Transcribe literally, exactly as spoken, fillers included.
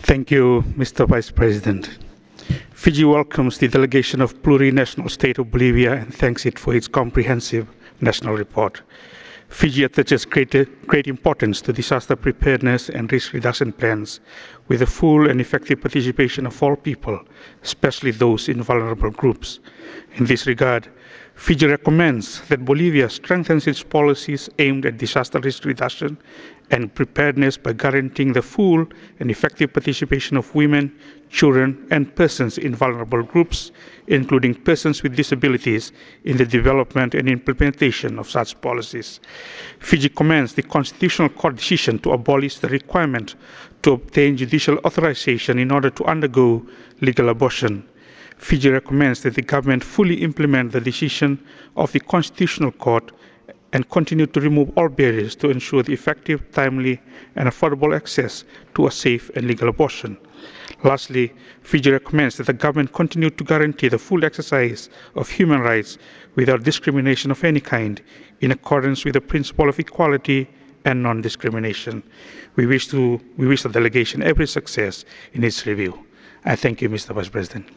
Thank you, Mister Vice President. Fiji welcomes the delegation of plurinational state of Bolivia and thanks it for its comprehensive national report. Fiji attaches great, great importance to disaster preparedness and risk reduction plans, with the full and effective participation of all people, especially those in vulnerable groups. In this regard, Fiji recommends that Bolivia strengthens its policies aimed at disaster risk reduction and preparedness by guaranteeing the full and effective participation of women, children, and persons in vulnerable groups, including persons with disabilities, in the development and implementation of such policies. Fiji commends the Constitutional Court decision to abolish the requirement to obtain judicial authorization in order to undergo legal abortion. Fiji recommends that the government fully implement the decision of the Constitutional Court and continue to remove all barriers to ensure the effective, timely, and affordable access to a safe and legal abortion. Lastly, Fiji recommends that the government continue to guarantee the full exercise of human rights without discrimination of any kind, in accordance with the principle of equality and non-discrimination. We wish to we wish the delegation every success in its review. I thank you, Mister Vice President.